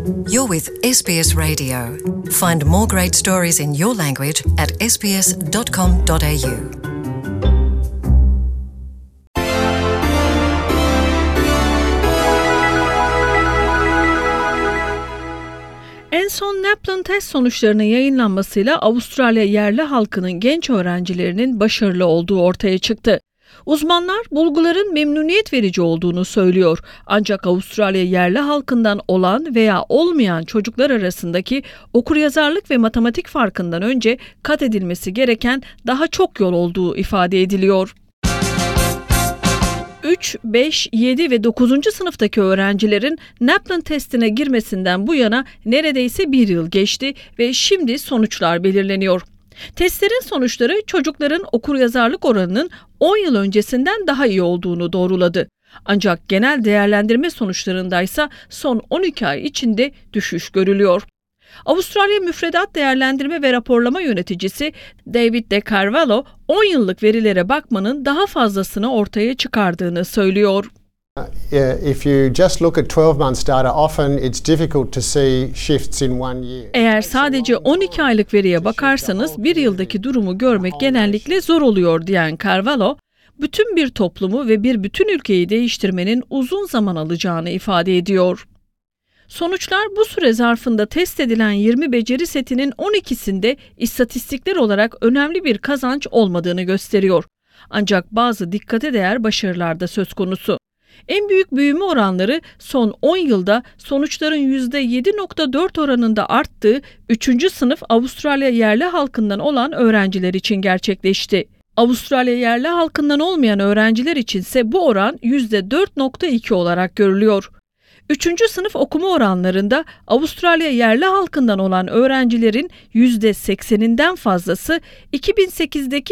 You're with SBS Radio. Find more great stories in your language at sbs.com.au. En son NAPLAN test sonuçlarının yayınlanmasıyla Avustralya yerli halkının genç öğrencilerinin başarılı olduğu ortaya çıktı. Uzmanlar bulguların memnuniyet verici olduğunu söylüyor. Ancak Avustralya yerli halkından olan veya olmayan çocuklar arasındaki okuryazarlık ve matematik farkından önce kat edilmesi gereken daha çok yol olduğu ifade ediliyor. 3, 5, 7 ve 9. sınıftaki öğrencilerin NAPLAN testine girmesinden bu yana neredeyse bir yıl geçti ve şimdi sonuçlar belirleniyor. Testlerin sonuçları çocukların okuryazarlık oranının 10 yıl öncesinden daha iyi olduğunu doğruladı. Ancak genel değerlendirme sonuçlarındaysa son 12 ay içinde düşüş görülüyor. Avustralya Müfredat Değerlendirme ve Raporlama Yöneticisi David De Carvalho, 10 yıllık verilere bakmanın daha fazlasını ortaya çıkardığını söylüyor. If you just look at 12 months data, often it's difficult to see shifts in one year. Eğer sadece 12 aylık veriye bakarsanız bir yıldaki durumu görmek genellikle zor oluyor diyen Carvalho, bütün bir toplumu ve bir bütün ülkeyi değiştirmenin uzun zaman alacağını ifade ediyor. Sonuçlar bu süre zarfında test edilen 20 beceri setinin 12'sinde istatistikler olarak önemli bir kazanç olmadığını gösteriyor. Ancak bazı dikkate değer başarılar da söz konusu. En büyük büyüme oranları son 10 yılda sonuçların %7.4 oranında arttığı 3. sınıf Avustralya yerli halkından olan öğrenciler için gerçekleşti. Avustralya yerli halkından olmayan öğrenciler içinse bu oran %4.2 olarak görülüyor. 3. sınıf okuma oranlarında Avustralya yerli halkından olan öğrencilerin %80'inden fazlası 2008'deki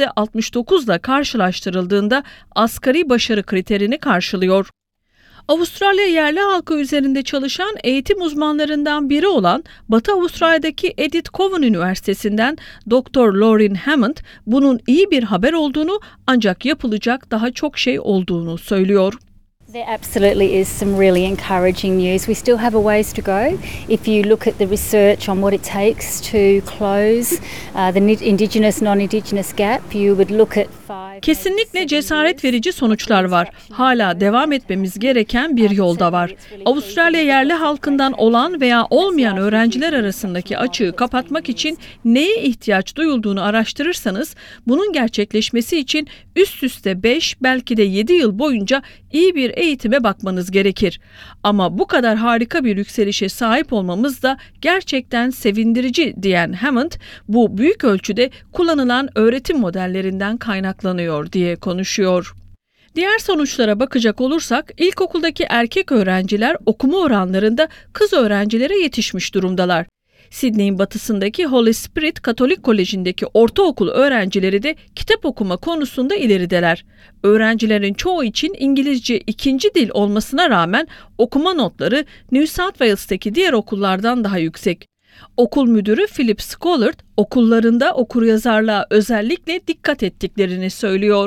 %69'la karşılaştırıldığında asgari başarı kriterini karşılıyor. Avustralya yerli halkı üzerinde çalışan eğitim uzmanlarından biri olan Batı Avustralya'daki Edith Cowan Üniversitesi'nden Dr. Lauren Hammond bunun iyi bir haber olduğunu ancak yapılacak daha çok şey olduğunu söylüyor. There absolutely is some really encouraging news. We still have a ways to go. If you look at the research on what it takes to close the Indigenous non-Indigenous gap, you would look at 5. Kesinlikle cesaret verici sonuçlar var. Hala devam etmemiz gereken bir yolda var. Avustralya yerli halkından olan veya olmayan öğrenciler arasındaki açığı kapatmak için neye ihtiyaç duyulduğunu araştırırsanız, bunun gerçekleşmesi için üst üste 5 belki de 7 yıl boyunca iyi bir eğitime bakmanız gerekir. Ama bu kadar harika bir yükselişe sahip olmamız da gerçekten sevindirici diyen Hammond, bu büyük ölçüde kullanılan öğretim modellerinden kaynaklanıyor diye konuşuyor. Diğer sonuçlara bakacak olursak, ilkokuldaki erkek öğrenciler okuma oranlarında kız öğrencilere yetişmiş durumdalar. Sydney'in batısındaki Holy Spirit Katolik Koleji'ndeki ortaokul öğrencileri de kitap okuma konusunda ilerideler. Öğrencilerin çoğu için İngilizce ikinci dil olmasına rağmen okuma notları New South Wales'taki diğer okullardan daha yüksek. Okul müdürü Philip Scollard, okullarında okuryazarlığa özellikle dikkat ettiklerini söylüyor.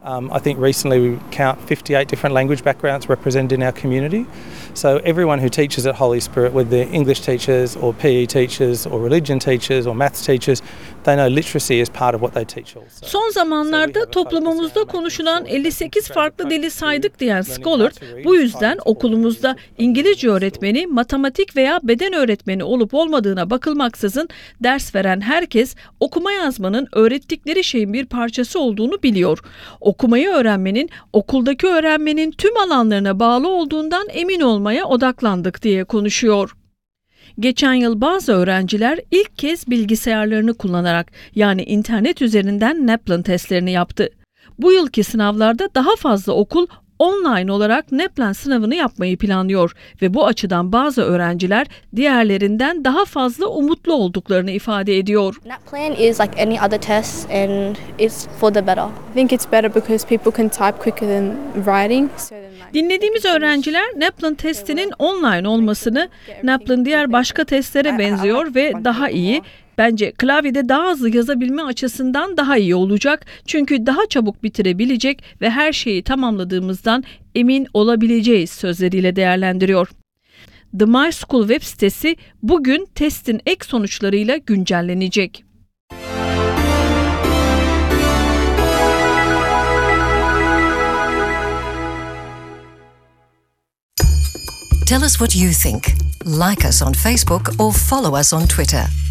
I think recently we count 58 different language backgrounds represented in our community. So everyone who teaches at Holy Spirit, whether they're English teachers or PE teachers or religion teachers or maths teachers, they know literacy is part of what they teach also. Son zamanlarda toplumumuzda konuşulan 58 farklı dili saydık diyen Scollard, bu yüzden okulumuzda İngilizce öğretmeni, matematik veya beden öğretmeni olup olmadığına bakılmaksızın ders veren herkes okuma yazmanın öğrettikleri şeyin bir parçası olduğunu biliyor. Okumayı öğrenmenin, okuldaki öğrenmenin tüm alanlarına bağlı olduğundan emin olmaya odaklandık diye konuşuyor. Geçen yıl bazı öğrenciler ilk kez bilgisayarlarını kullanarak, yani internet üzerinden NAPLAN testlerini yaptı. Bu yılki sınavlarda daha fazla okul online olarak NAPLAN sınavını yapmayı planlıyor ve bu açıdan bazı öğrenciler diğerlerinden daha fazla umutlu olduklarını ifade ediyor. NAPLAN is like any other test and it's for the better. I think it's better because people can type quicker than writing. Dinlediğimiz öğrenciler NAPLAN testinin online olmasını, NAPLAN diğer başka testlere benziyor ve daha iyi, bence klavyede daha hızlı yazabilme açısından daha iyi olacak. Çünkü daha çabuk bitirebilecek ve her şeyi tamamladığımızdan emin olabileceğiz sözleriyle değerlendiriyor. The My School web sitesi bugün testin ek sonuçlarıyla güncellenecek. Tell us what you think. Like us on Facebook or follow us on Twitter.